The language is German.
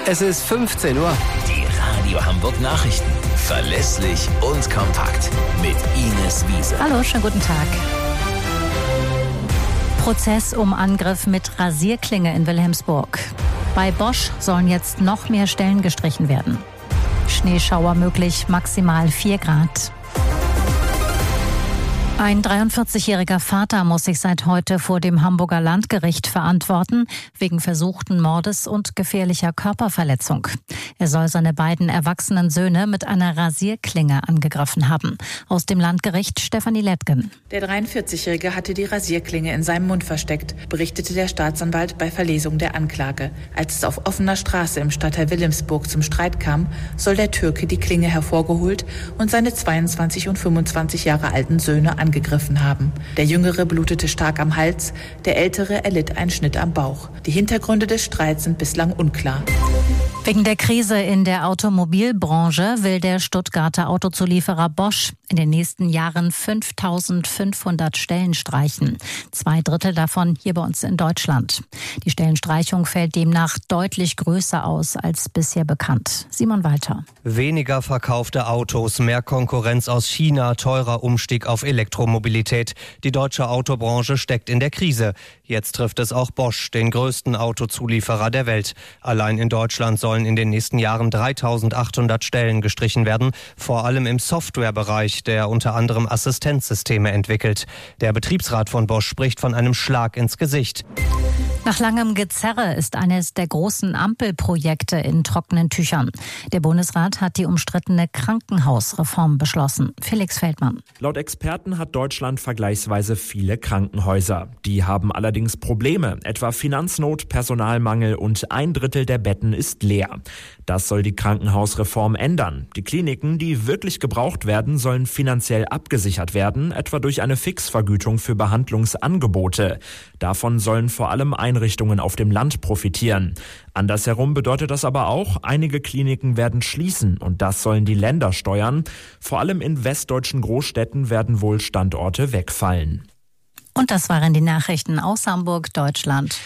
Es ist 15 Uhr. Die Radio Hamburg Nachrichten. Verlässlich und kompakt. Mit Ines Wiese. Hallo, schönen guten Tag. Prozess um Angriff mit Rasierklinge in Wilhelmsburg. Bei Bosch sollen jetzt noch mehr Stellen gestrichen werden. Schneeschauer möglich, maximal 4 Grad. Ein 43-jähriger Vater muss sich seit heute vor dem Hamburger Landgericht verantworten, wegen versuchten Mordes und gefährlicher Körperverletzung. Er soll seine beiden erwachsenen Söhne mit einer Rasierklinge angegriffen haben. Aus dem Landgericht Stefanie Lettgen. Der 43-Jährige hatte die Rasierklinge in seinem Mund versteckt, berichtete der Staatsanwalt bei Verlesung der Anklage. Als es auf offener Straße im Stadtteil Wilhelmsburg zum Streit kam, soll der Türke die Klinge hervorgeholt und seine 22 und 25 Jahre alten Söhne angegriffen haben. Der Jüngere blutete stark am Hals, der Ältere erlitt einen Schnitt am Bauch. Die Hintergründe des Streits sind bislang unklar. Wegen der Krise in der Automobilbranche will der Stuttgarter Autozulieferer Bosch in den nächsten Jahren 5.500 Stellen streichen. 2/3 davon hier bei uns in Deutschland. Die Stellenstreichung fällt demnach deutlich größer aus als bisher bekannt. Simon Walter. Weniger verkaufte Autos, mehr Konkurrenz aus China, teurer Umstieg auf Elektromobilität. Die deutsche Autobranche steckt in der Krise. Jetzt trifft es auch Bosch, den größten Autozulieferer der Welt. Allein in Deutschland sollen in den nächsten Jahren 3.800 Stellen gestrichen werden, vor allem im Softwarebereich, der unter anderem Assistenzsysteme entwickelt. Der Betriebsrat von Bosch spricht von einem Schlag ins Gesicht. Nach langem Gezerre ist eines der großen Ampelprojekte in trockenen Tüchern. Der Bundesrat hat die umstrittene Krankenhausreform beschlossen. Felix Feldmann. Laut Experten hat Deutschland vergleichsweise viele Krankenhäuser. Die haben allerdings Probleme, etwa Finanznot, Personalmangel und 1/3 der Betten ist leer. Das soll die Krankenhausreform ändern. Die Kliniken, die wirklich gebraucht werden, sollen finanziell abgesichert werden, etwa durch eine Fixvergütung für Behandlungsangebote. Davon sollen vor allem Einrichtungen auf dem Land profitieren. Andersherum bedeutet das aber auch, einige Kliniken werden schließen und das sollen die Länder steuern. Vor allem in westdeutschen Großstädten werden wohl Standorte wegfallen. Und das waren die Nachrichten aus Hamburg, Deutschland.